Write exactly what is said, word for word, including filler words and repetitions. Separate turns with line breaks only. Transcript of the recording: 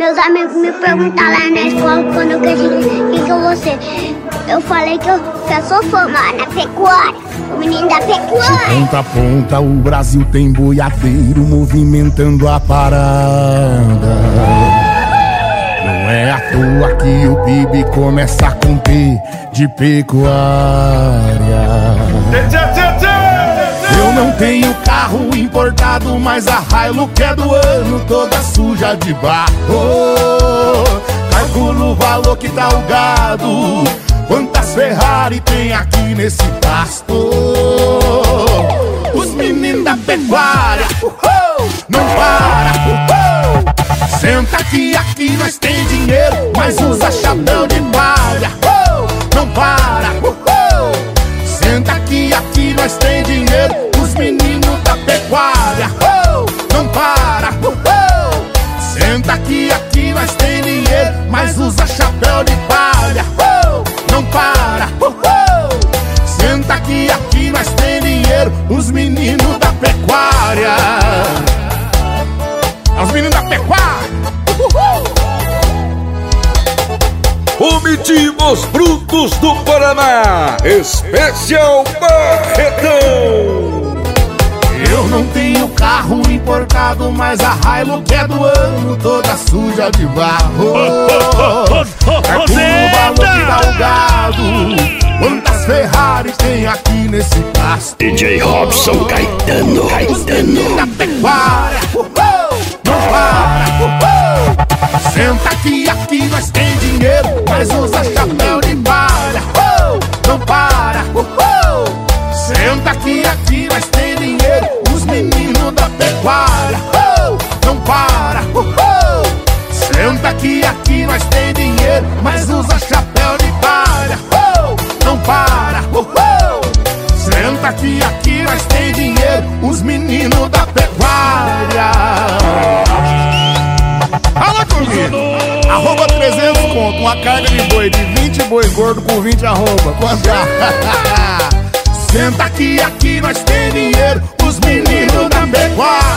meus amigos me perguntaram lá na escola quando eu cresci, o que que eu vou ser? Eu falei que eu, que eu sou formada na pecuária, o menino da pecuária.
De ponta a ponta o Brasil tem boiadeiro movimentando a parada. Não é à toa que o P I B começa com P de pecuária. Eu não tenho carro importado, mas a Hilux é do ano, toda suja de barro. Calculo o valor que tá o gado, quantas Ferrari tem aqui nesse pasto. Os meninos da pecuária, uhul, não para, uhul. Senta aqui, aqui nós tem dinheiro, mas usa chapéu de palha, uhul, não para, uhul. Senta aqui, aqui nós tem dinheiro, os meninos da pecuária, uhul, não para, uhul. Senta aqui, aqui nós tem dinheiro, mas usa chapéu de palha, uhul, não para, uhul. Senta aqui, aqui nós tem dinheiro, os meninos da pecuária. Os meninos da pecuária, uhul.
Omitimos Brutos do Paraná, especial Barretão.
Eu não tenho carro importado, mas a Hilux é do ano, toda suja de barro. Calculo o valor que dá o gado, quantas Ferrari tem aqui nesse pasto.
D J Robson Caetano, Caetano.
Da pecuária, uhul, não para, uhul. Senta aqui, aqui nós tem dinheiro, mas usa chapéu de palha, uhul, não para, uhul. Senta aqui, aqui nós tem dinheiro, os meninos da pecuária, uhul, não para, uhul. Senta aqui, aqui nós tem dinheiro, mas usa chapéu de palha, uhul, não para, uhul. Senta aqui, aqui nós tem dinheiro, os meninos da pecuária. Fala comigo! Arroba trezentos conto, uma carga de boi de vinte boi gordo com vinte arroba. Quanto? Senta aqui, aqui nós tem dinheiro, os meninos da pecuária.